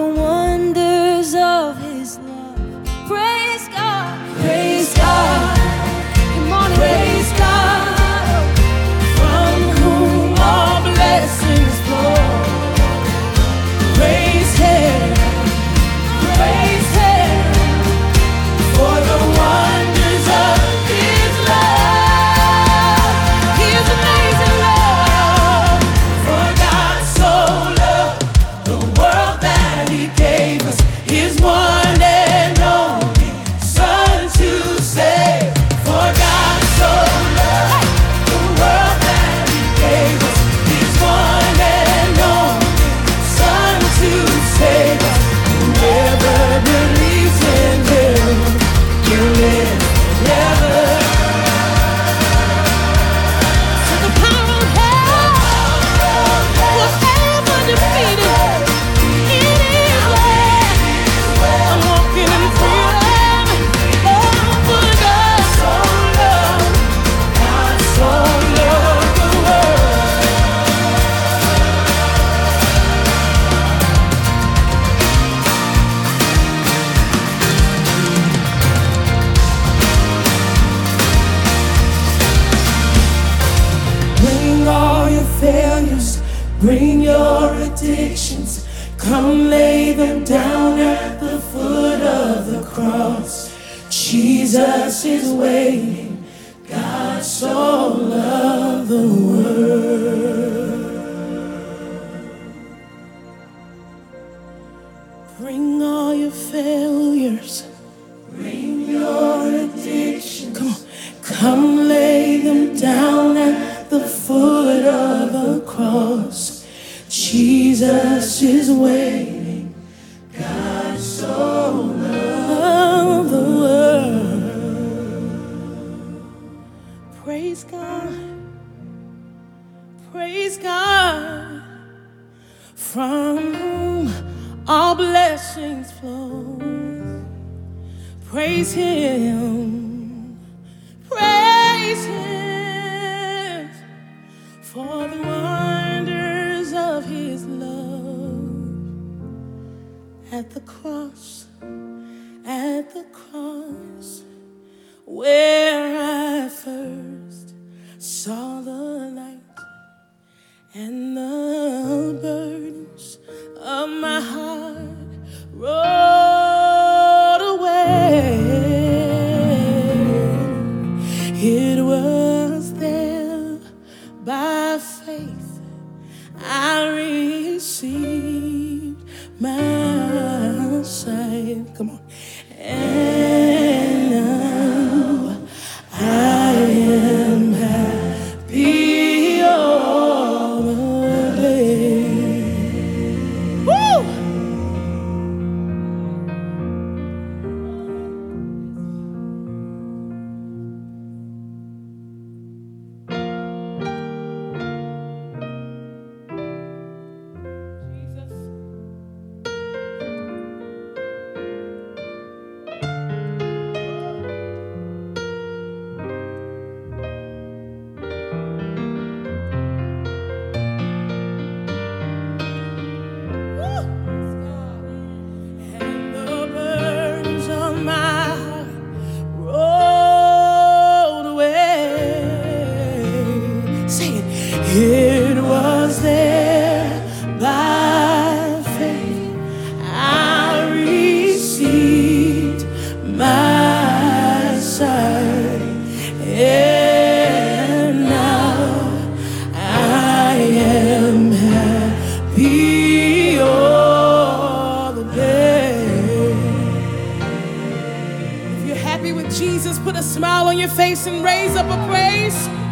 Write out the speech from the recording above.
the wonders of His love. Praise God, praise God. Good morning, praise God, from whom all blessings flow. Praise Him, praise Him, for the wonders of His love. His amazing love. For God so loved the world that He gave us His one and only Son to save. For God so loved the world that He gave us His one and only Son to save us. Whoever believes in Him will live forever. So the power of hell was ever defeated. In His way, I'm walking in freedom. Oh, for God so loved, God so loved the world. Bring all your failures, bring your addictions. Come lay them down at the foot of the cross. Jesus is waiting. God so loved the world. Bring all your failures, bring your addiction. Come lay them down at the foot of the cross. Jesus is waiting. God so loved the world. Praise God. Praise God. From whom all blessings flow. Praise Him. Praise Him for the wonders of His love. At the cross, where I first saw the light, and the burdens of my heart rolled away. It was there by faith I received my sight. Come on. And now I am happy all the day. Woo! And the burdens of my heart rolled away. Say it. It was there by faith I received my sight. And now I am happy all the day. If you're happy with Jesus, put a smile on your face and raise up a praise.